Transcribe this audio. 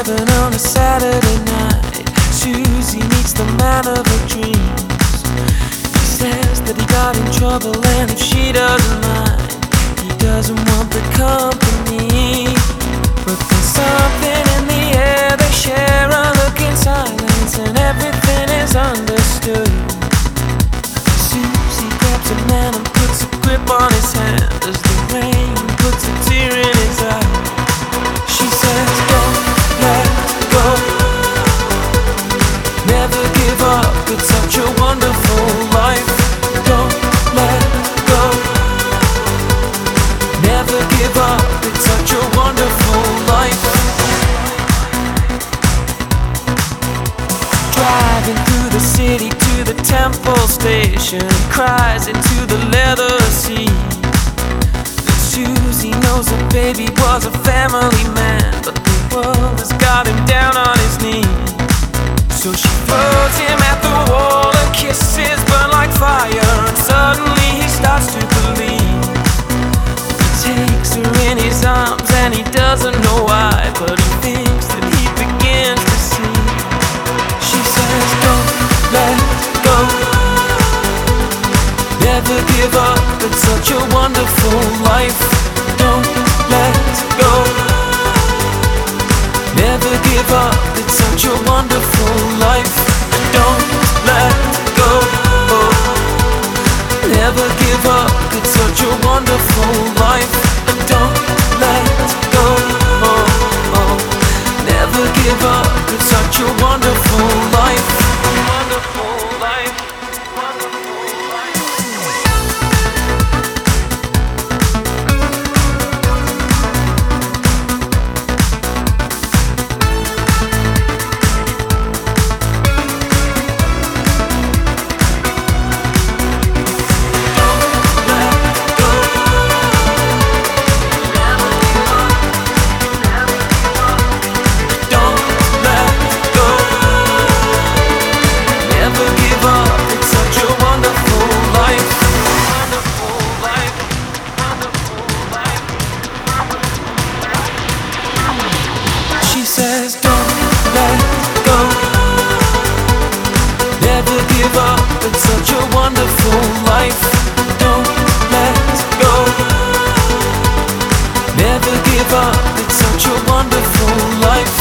11 on a Saturday night, Susie meets the man of her dreams. He says that he got in trouble, and if she doesn't mind, he doesn't want the company. But there's something in the air, they share a look in silence, and everything is understood. Susie grabs a man and puts a grip on his hand as the rain puts a tear in his eye. She says, don't let go, never give up, it's such a wonderful life. Don't let go, never give up, it's such a wonderful life. Driving through the city to the Temple Station, cries into the leather seat. Susie knows her baby was a family man, but the world has got him down on his knees. So she throws him at the wall, her kisses burn like fire, and suddenly he starts to believe. He takes her in his arms and he doesn't know why, but he thinks that he begins to see. She says, don't let go, never give up, it's such a wonderful life. Don't let go, never give up, it's such a wonderful life. Don't let go, never give up, it's such a wonderful life. Don't let go, never give up, it's such a wonderful life. Wonderful life. Says don't let go, never give up, it's such a wonderful life. Don't let go, never give up, it's such a wonderful life.